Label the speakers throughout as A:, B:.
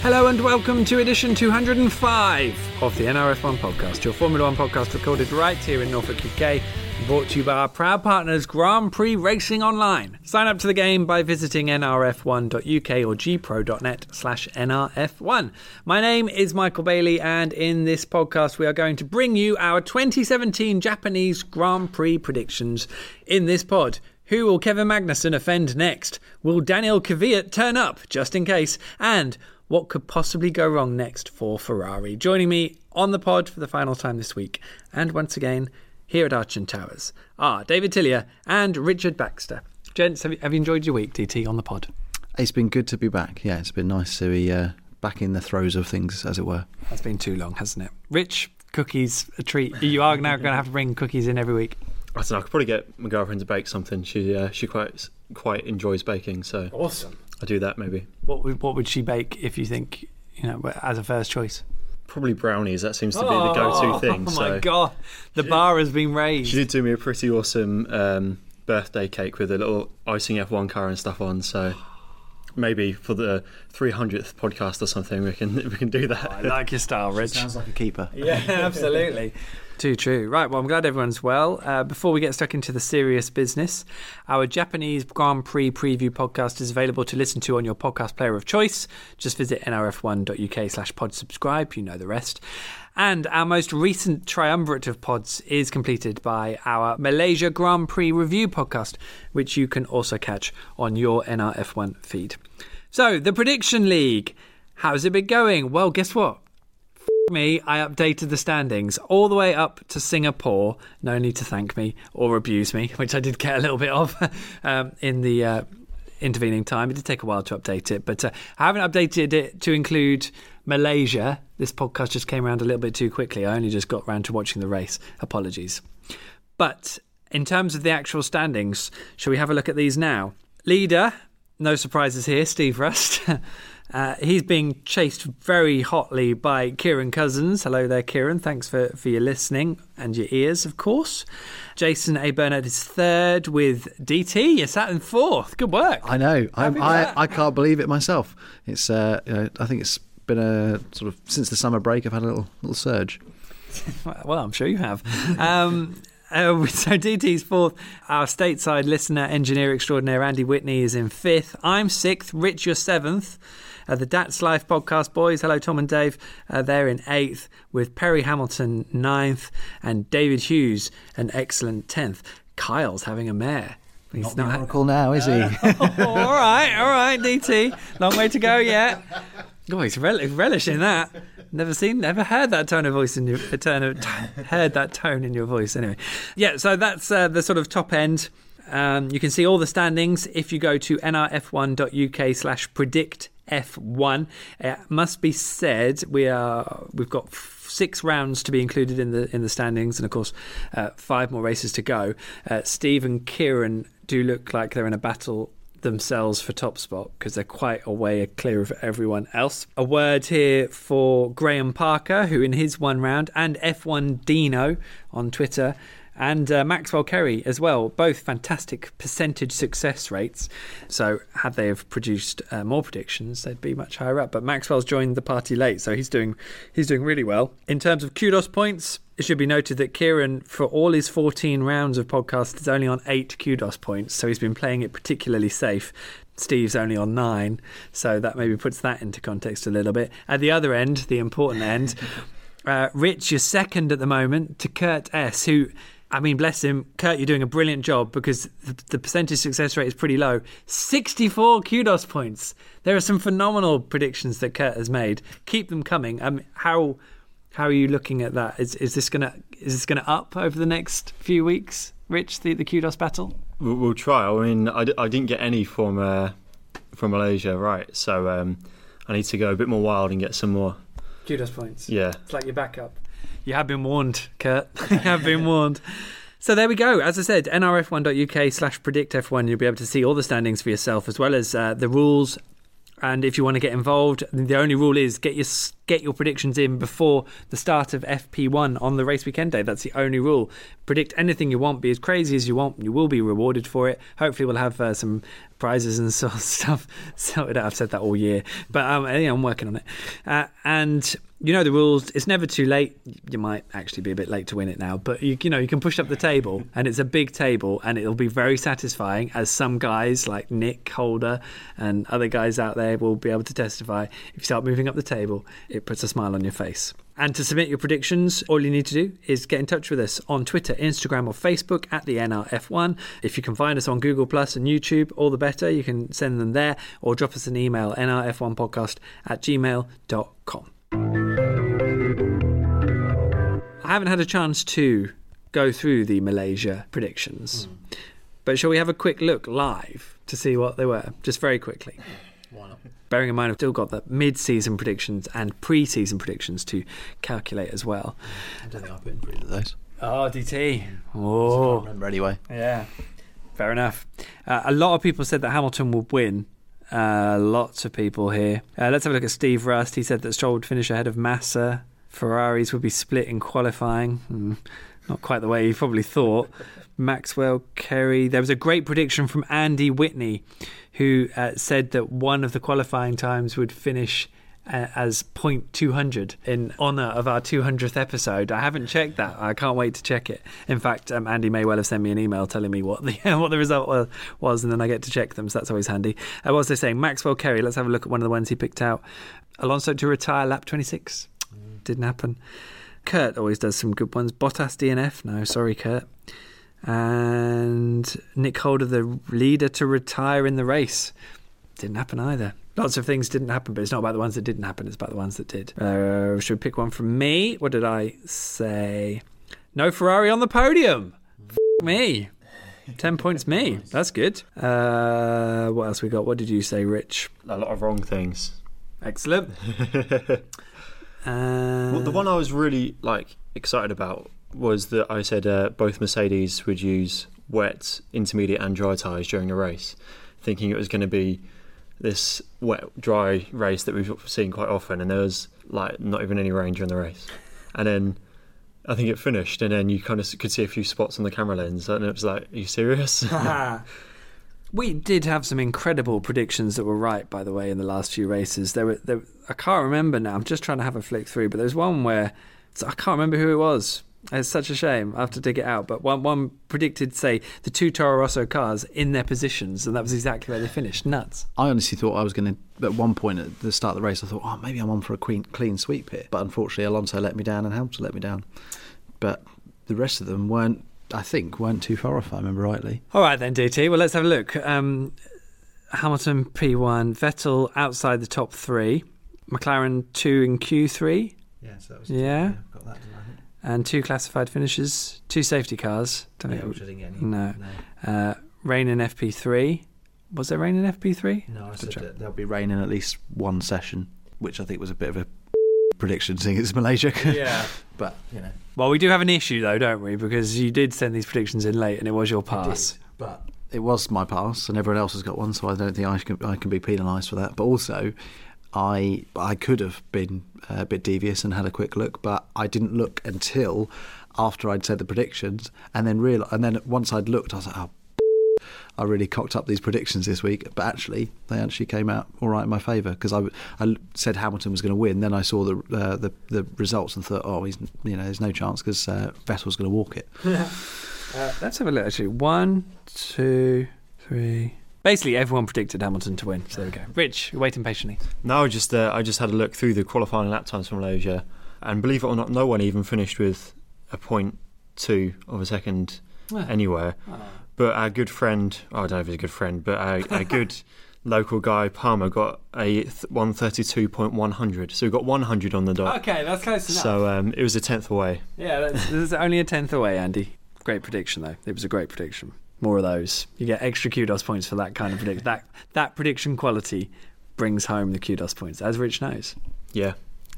A: Hello and welcome to edition 205 of the NRF1 podcast, your Formula 1 podcast recorded right here in Norfolk, UK, brought to you by our proud partners Grand Prix Racing Online. Sign up to the game by visiting nrf1.uk or gpro.net/nrf1. My name is Michael Bailey, and in this podcast we are going to bring you our 2017 Japanese Grand Prix predictions in this pod. Who will Kevin Magnussen offend next? Will Daniel Kvyat turn up, just in case? And what could possibly go wrong next for Ferrari? Joining me on the pod for the final time this week, and once again, here at Archon Towers, are David Tillier and Richard Baxter. Gents, have you enjoyed your week, DT, on the pod?
B: It's been good to be back. Yeah, it's been nice to be back in the throes of things, as it were.
A: That's been too long, hasn't it? Rich, cookies, a treat. You are now going to have to bring cookies in every week.
C: I don't know, I could probably get my girlfriend to bake something. She quite enjoys baking, so
A: awesome.
C: I do that maybe.
A: What would she bake if you think, as a first choice?
C: Probably brownies. That seems to be the go-to thing.
A: Oh my God, the bar has been raised.
C: She did do me a pretty awesome birthday cake with a little icing F1 car and stuff on. So maybe for the 300th podcast or something, we can do that.
A: Oh, I like your style, Rich.
B: Sounds like a keeper.
A: Yeah, absolutely. Too true. Right, well, I'm glad everyone's well. Before we get stuck into the serious business, our Japanese Grand Prix preview podcast is available to listen to on your podcast player of choice. Just visit nrf1.uk/pod subscribe. You know the rest. And our most recent triumvirate of pods is completed by our Malaysia Grand Prix review podcast, which you can also catch on your NRF1 feed. So, the Prediction League. How's it been going? Well, guess what? Me, I updated the standings all the way up to Singapore. No need to thank me or abuse me, which I did get a little bit of in the intervening time. It did take a while to update it, but I haven't updated it to include Malaysia. This podcast just came around a little bit too quickly. I only just got round to watching the race. Apologies. But in terms of the actual standings, shall we have a look at these now? Leader, no surprises here, Steve Rust. He's being chased very hotly by Kieran Cousins. Hello there, Kieran. Thanks for your listening and your ears, of course. Jason A. Burnett is third with DT. You're sat in fourth. Good work.
B: I know. I can't believe it myself. It's I think it's been a sort of since the summer break. I've had a little surge.
A: Well, I'm sure you have. So DT's fourth. Our stateside listener, engineer extraordinaire Andy Whitney is in fifth. I'm sixth. Rich, you're seventh. The Dats Life podcast boys, hello Tom and Dave, they're in eighth, with Perry Hamilton ninth and David Hughes an excellent 10th. Kyle's having a mare.
B: He's not Oracle now, is he?
A: All right, DT. Long way to go yet. Oh, he's relishing that. Never heard that tone of voice in your heard that tone in your voice. Anyway, yeah. So that's the sort of top end. You can see all the standings if you go to nrf1.uk/predictf1. It must be said we've got 6 rounds to be included in the standings, and of course 5 more races to go. Steve and Kieran do look like they're in a battle themselves for top spot because they're quite a way clear of everyone else. A word here for Graham Parker, who in his one round, and F1 Dino on Twitter, and Maxwell Kerry as well. Both fantastic percentage success rates. So had they have produced more predictions, they'd be much higher up. But Maxwell's joined the party late, so he's doing really well. In terms of kudos points, it should be noted that Kieran, for all his 14 rounds of podcast, is only on 8 kudos points. So he's been playing it particularly safe. Steve's only on 9, so that maybe puts that into context a little bit. At the other end, the important end, Rich, you're second at the moment to Kurt S., who, I mean, bless him, Kurt, you're doing a brilliant job because the percentage success rate is pretty low. 64 kudos points. There are some phenomenal predictions that Kurt has made. Keep them coming. How are you looking at that? Is this gonna up over the next few weeks, Rich? The kudos battle.
C: We'll try. I mean, I didn't get any from Malaysia, right? So I need to go a bit more wild and get some more
A: kudos points.
C: Yeah,
A: it's like your backup. You have been warned, Kurt. You have been warned. So there we go. As I said, nrf1.uk/predictf1. You'll be able to see all the standings for yourself, as well as the rules And if you want to get involved, the only rule is get your predictions in before the start of FP1 on the race weekend day. That's the only rule. Predict anything you want, be as crazy as you want. You will be rewarded for it. Hopefully we'll have some prizes and sort of stuff sorted out. I've said that all year, but I'm working on it. And you know the rules. It's never too late. You might actually be a bit late to win it now, but you can push up the table, and it's a big table, and it'll be very satisfying, as some guys like Nick Holder and other guys out there will be able to testify. If you start moving up the table, it puts a smile on your face. And to submit your predictions, all you need to do is get in touch with us on Twitter, Instagram or Facebook at the NRF1. If you can find us on Google Plus and YouTube, all the better. You can send them there or drop us an email, nrf1podcast@gmail.com. I haven't had a chance to go through the Malaysia predictions, but shall we have a quick look live to see what they were, just very quickly?
B: Why not?
A: Bearing in mind I've still got the mid-season predictions and pre-season predictions to calculate as well.
B: I don't think I put in for either of those.
A: Oh, DT.
B: I
A: Oh,
B: can't remember anyway.
A: yeah. Fair enough. A lot of people said that Hamilton would win. Lots of people here. Let's have a look at Steve Rust. He said that Stroll would finish ahead of Massa. Ferraris would be split in qualifying. Not quite the way he probably thought. Maxwell, Kerry. There was a great prediction from Andy Whitney, who said that one of the qualifying times would finish as 0.200 in honour of our 200th episode. I haven't checked that. I can't wait to check it. In fact, Andy may well have sent me an email telling me what the result was, and then I get to check them, so that's always handy. What was they saying? Maxwell, Kerry. Let's have a look at one of the ones he picked out. Alonso to retire lap 26. Didn't happen. Kurt always does some good ones. Bottas DNF. No, sorry, Kurt. And Nick Holder, the leader, to retire in the race. Didn't happen either. Lots of things didn't happen, but it's not about the ones that didn't happen, it's about the ones that did. Should we pick one from me? What did I say? No Ferrari on the podium. Me. 10 points me. That's good. What else we got? What did you say, Rich?
C: A lot of wrong things.
A: Excellent.
C: Well, the one I was really excited about was that I said both Mercedes would use wet, intermediate and dry tyres during the race, thinking it was going to be this wet, dry race that we've seen quite often, and there was not even any rain during the race. And then I think it finished, and then you kind of could see a few spots on the camera lens, and it was like, are you serious?
A: We did have some incredible predictions that were right, by the way, in the last few races. There, I can't remember now. I'm just trying to have a flick through, but there's one where I can't remember who it was. It's such a shame. I have to dig it out. But one predicted, say, the two Toro Rosso cars in their positions, and that was exactly where they finished. Nuts.
B: I honestly thought I was going to, at one point at the start of the race, I thought, maybe I'm on for a clean sweep here. But unfortunately, Alonso let me down and Hamilton let me down. But the rest of them weren't too far off, if I remember rightly.
A: All right then, DT. Well, let's have a look. Hamilton P1, Vettel outside the top three, McLaren 2 in Q3.
B: Yeah, so that was
A: I've
B: got that, didn't I?
A: And 2 classified finishes, 2 safety cars.
B: Which I didn't get any.
A: No. Rain in FP3. Was there rain in FP3?
B: No, I said that there'll be rain in at least one session, which I think was a bit of a prediction, seeing it's Malaysia.
A: Yeah.
B: But,
A: Well, we do have an issue, though, don't we? Because you did send these predictions in late, and it was your pass.
B: But it was my pass, and everyone else has got one, so I don't think I can be penalised for that. But also, I could have been a bit devious and had a quick look, but I didn't look until after I'd said the predictions, and then once I'd looked, I was like, I really cocked up these predictions this week. But actually, they actually came out all right in my favour, because I said Hamilton was going to win. Then I saw the results and thought, there's no chance, because Vettel's going to walk it.
A: Let's have a look. Actually, 1, 2, 3. Basically, everyone predicted Hamilton to win. So there we go. Rich, you're waiting patiently.
C: No, I just had a look through the qualifying lap times from Malaysia, and believe it or not, no one even finished with a 0.2 of a second anywhere. But our good friend, I don't know if he's a good friend, but our good local guy, Palmer, got a 132.100. So we got 100 on the dot.
A: Okay, that's close enough.
B: So
C: it was a tenth away.
A: Yeah, this is only a tenth away, Andy. Great prediction, though. It was a great prediction. More of those. You get extra kudos points for that kind of prediction. That prediction quality brings home the kudos points, as Rich knows.
C: Yeah.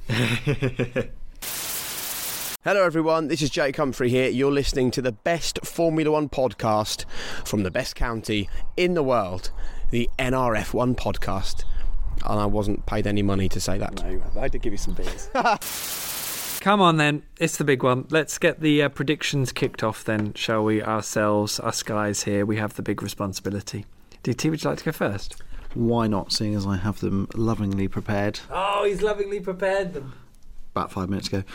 D: Hello everyone, this is Jake Humphrey here. You're listening to the best Formula One podcast from the best county in the world, the NRF1 podcast. And I wasn't paid any money to say that.
A: No, I did give you some beers. Come on then, it's the big one. Let's get the predictions kicked off then, shall we? Ourselves, us guys here, we have the big responsibility. DT, would you like to go first?
B: Why not, seeing as I have them lovingly prepared?
A: Oh, he's lovingly prepared them.
B: About 5 minutes ago.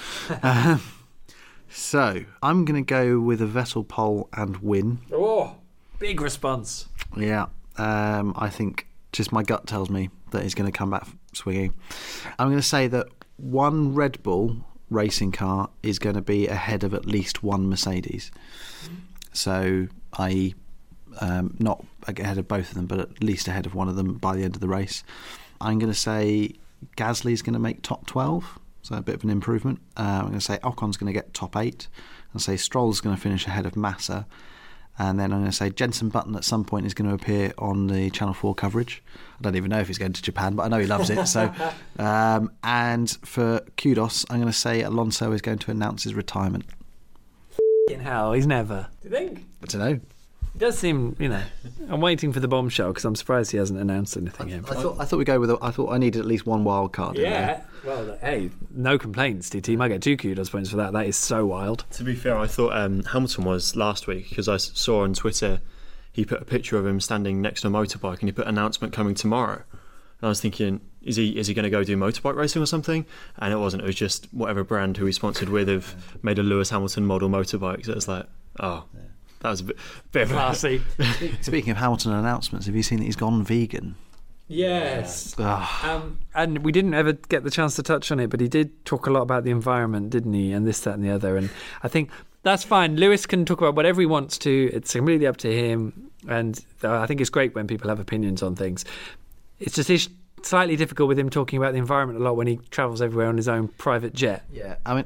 B: So, I'm going to go with a Vettel pole and win.
A: Oh, big response.
B: Yeah, I think just my gut tells me that he's going to come back swinging. I'm going to say that one Red Bull racing car is going to be ahead of at least one Mercedes. So, i.e., not ahead of both of them, but at least ahead of one of them by the end of the race. I'm going to say Gasly's going to make top 12, so a bit of an improvement. I'm going to say Ocon's going to get top 8. I'll say Stroll's going to finish ahead of Massa. And then I'm going to say Jenson Button at some point is going to appear on the Channel 4 coverage. I don't even know if he's going to Japan, but I know he loves it. So, and for kudos, I'm going to say Alonso is going to announce his retirement.
A: In hell, he's never. Do you think?
B: I don't know.
A: It does seem, I'm waiting for the bombshell because I'm surprised he hasn't announced anything yet.
B: I thought we'd go with. I thought I needed at least one wild card.
A: Yeah. Well, hey, no complaints, DT. You might get 2 kudos points for that. That is so wild.
C: To be fair, I thought Hamilton was last week because I saw on Twitter he put a picture of him standing next to a motorbike and he put announcement coming tomorrow. And I was thinking, is he going to go do motorbike racing or something? And it wasn't. It was just whatever brand who he sponsored with have made a Lewis Hamilton model motorbike. So it's like, oh. Yeah. That was a bit
A: classy.
B: Speaking of Hamilton announcements, have you seen that he's gone vegan?
A: Yes. And we didn't ever get the chance to touch on it, but he did talk a lot about the environment, didn't he? And this, that and the other. And I think that's fine. Lewis can talk about whatever he wants to. It's completely up to him. And I think it's great when people have opinions on things. It's just slightly difficult with him talking about the environment a lot when he travels everywhere on his own private jet.
B: Yeah, I mean,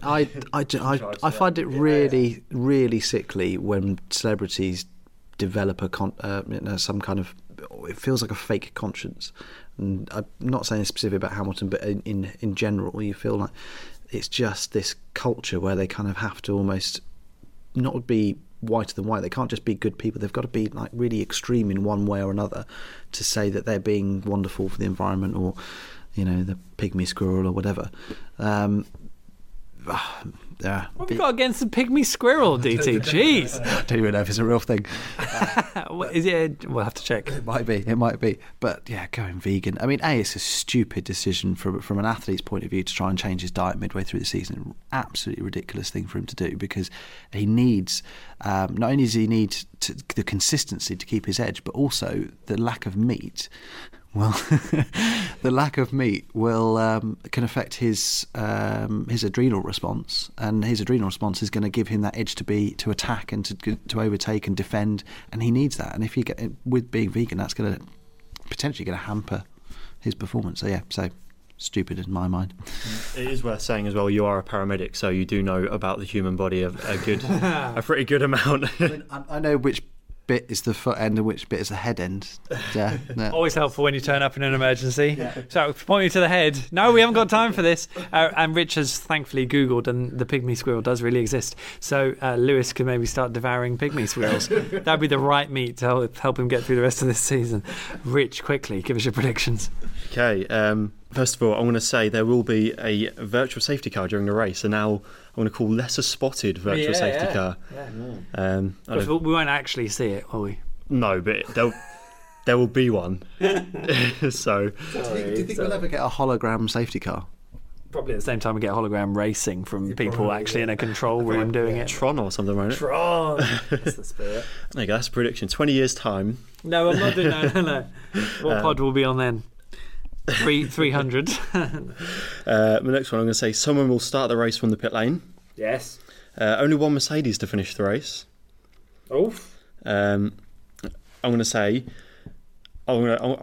B: I find it really, really sickly when celebrities develop some kind of, it feels like a fake conscience. And I'm not saying specifically about Hamilton, but in general, you feel like it's just this culture where they kind of have to almost not be whiter than white. They can't just be good people. They've got to be like really extreme in one way or another to say that they're being wonderful for the environment or, the pygmy squirrel or whatever.
A: What have you got against the pygmy squirrel, DT? Jeez.
B: I don't even know if it's a real thing.
A: Is it? We'll have to check.
B: It might be. But yeah, going vegan. I mean, it's a stupid decision from an athlete's point of view to try and change his diet midway through the season. Absolutely ridiculous thing for him to do because he needs, not only does he need the consistency to keep his edge, but also the lack of meat. Well, the lack of meat can affect his adrenal response, and his adrenal response is going to give him that edge to attack and to overtake and defend, and he needs that. And if you get with being vegan, that's going to potentially going to hamper his performance. So stupid in my mind.
C: It is worth saying as well, you are a paramedic, so you do know about the human body a pretty good amount.
B: I know which bit is the foot end and which bit is the head end. Yeah,
A: always helpful when you turn up in an emergency. Yeah. So pointing to the head. No, we haven't got time for this. And Rich has thankfully Googled, and the pygmy squirrel does really exist. So Lewis can maybe start devouring pygmy squirrels. That'd be the right meat to help him get through the rest of this season. Rich, quickly, give us your predictions.
C: Okay. First of all, I'm going to say there will be a virtual safety car during the race, and now I'm going to call lesser spotted virtual safety car.
A: Yeah. We won't actually see it, will we?
C: No, but there will be one. So,
B: do you think we'll ever get a hologram safety car?
A: Probably at the same time we get hologram racing from people actually in a control room doing it.
C: Tron or something, right?
A: Tron. That's the spirit.
C: There you go. That's a prediction. 20 years time.
A: No, I'm not doing that. No. What pod will be on then? 300.
C: The next one, I'm going to say someone will start the race from the pit lane.
A: Yes.
C: Only one Mercedes to finish the race.
A: Oof.
C: I'm going to say I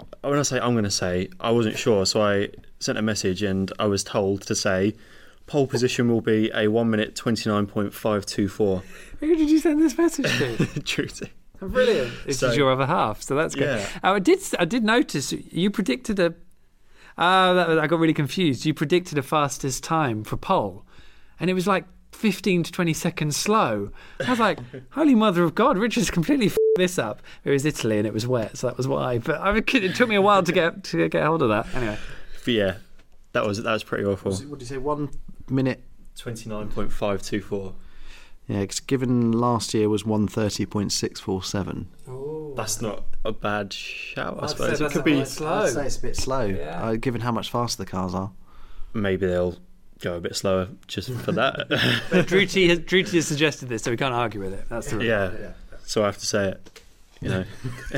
C: wasn't sure, so I sent a message and I was told to say pole position will be a 1 minute 29.524.
A: Who did you send this message to?
C: Trudy.
A: Brilliant. This is your other half, so that's good.
C: Yeah.
A: I did notice you predicted I got really confused. You predicted a fastest time for pole, and it was like 15 to 20 seconds slow. I was like, holy mother of God, Richard's completely this up. It was Italy and it was wet, so that was why. But it took me a while to get hold of that. Anyway.
C: But yeah, that was pretty awful.
B: What did you say? 1 minute?
C: 29.524.
B: Yeah, because given last year was 130.647.
A: Oh.
C: That's not a bad shout, I
A: I'd
C: suppose.
A: say
C: It could be.
A: slow.
B: I'd say it's a bit slow,
A: Yeah.
B: given how much faster the cars are.
C: Maybe they'll go a bit slower just for that.
A: But Drew T has suggested this, so we can't argue with it. That's the rule.
C: Yeah. So I have to say it. You know.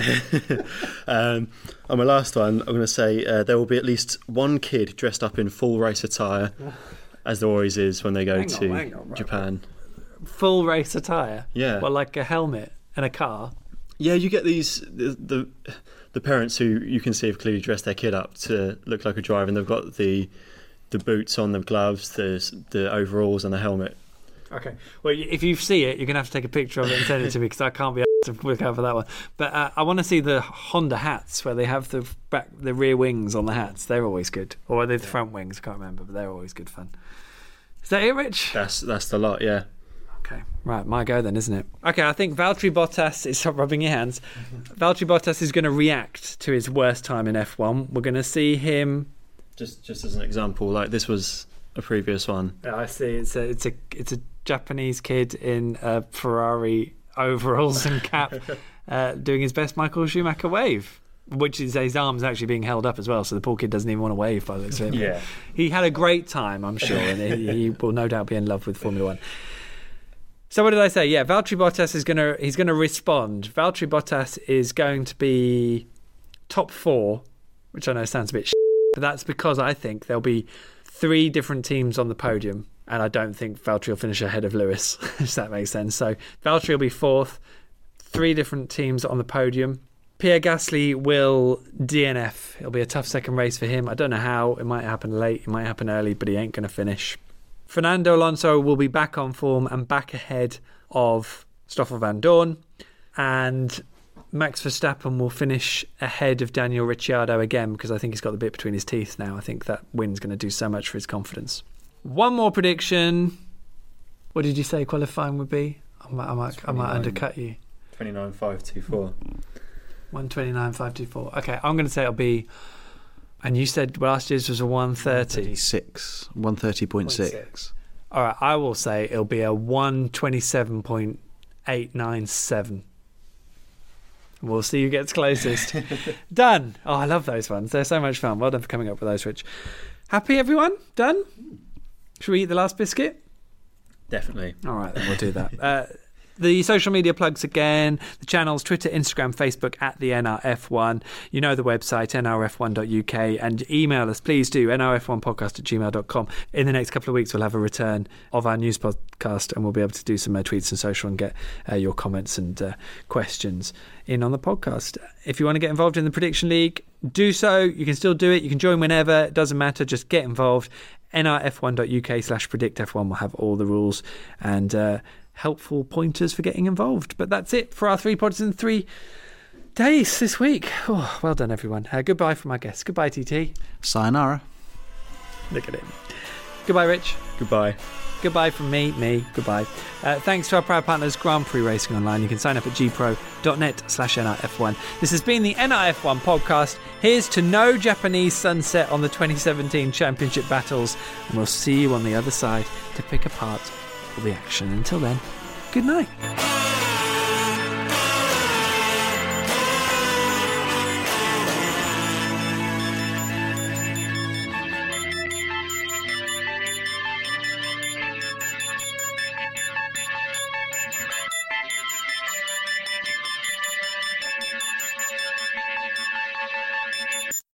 C: On my last one, I'm going to say there will be at least one kid dressed up in full race attire, as there always is when they go
A: Hang on,
C: Japan.
A: Full race attire.
C: Yeah.
A: Well, like a helmet and a car.
C: Yeah, you get these the parents who you can see have clearly dressed their kid up to look like a driver, and they've got the boots on, the gloves, the overalls, and the helmet.
A: Okay. Well, if you see it, you're going to have to take a picture of it and send it to me because I can't be able to look out for that one. But I want to see the Honda hats where they have the rear wings on the hats. They're always good. Or are they the front wings? I can't remember, but they're always good fun. Is that it, Rich?
C: That's the lot, yeah.
A: Okay. Right, my go then, isn't it? Okay, I think Valtteri Bottas is... Stop rubbing your hands. Valtteri Bottas is going to react to his worst time in F1. We're going to see him...
C: Just as an example, like this was a previous one.
A: I see. It's a Japanese kid in Ferrari overalls and cap doing his best Michael Schumacher wave, which is his arm's actually being held up as well, so the poor kid doesn't even want to wave by the looks of it.
C: Yeah.
A: He had a great time, I'm sure, and he will no doubt be in love with Formula One. So what did I say? Yeah, Valtteri Bottas he's gonna respond. Valtteri Bottas is going to be top 4, which I know sounds a bit but that's because I think there'll be 3 different teams on the podium, and I don't think Valtteri will finish ahead of Lewis, if that makes sense. So Valtteri will be 4th, 3 different teams on the podium. Pierre Gasly will DNF. It'll be a tough second race for him. I don't know how. It might happen late, it might happen early, but he ain't going to finish. Fernando Alonso will be back on form and back ahead of Stoffel van Dorn. And Max Verstappen will finish ahead of Daniel Ricciardo again because I think he's got the bit between his teeth now. I think that win's going to do so much for his confidence. One more prediction. What did you say qualifying would be? I might undercut you.
C: 29.524.
A: 129.524. Okay, I'm going to say it'll be... And you said last year's was a 130.
B: 130.6.
A: All right, I will say it'll be a 127.897. We'll see who gets closest. Done. Oh, I love those ones. They're so much fun. Well done for coming up with those, Rich. Happy, everyone? Done? Should we eat the last biscuit?
C: Definitely.
A: All right, then we'll do that. The social media plugs again, the channels, Twitter, Instagram, Facebook, at the NRF1. You know the website, nrf1.uk, and email us, please do, nrf1podcast@gmail.com. In the next couple of weeks, we'll have a return of our news podcast, and we'll be able to do some tweets and social and get your comments and questions in on the podcast. If you want to get involved in the Prediction League, do so. You can still do it. You can join whenever. It doesn't matter. Just get involved. nrf1.uk/predictf1 will have all the rules and helpful pointers for getting involved. But that's it for our 3 pods in 3 days this week. Oh, well done, everyone. Goodbye from our guests. Goodbye, TT.
B: Sayonara.
A: Look at him. Goodbye, Rich.
C: Goodbye.
A: Goodbye from me. Goodbye. Thanks to our proud partners, Grand Prix Racing Online. You can sign up at gpro.net/NRF1. This has been the NRF1 podcast. Here's to no Japanese sunset on the 2017 championship battles. And we'll see you on the other side to pick apart all the action. Until then, good night.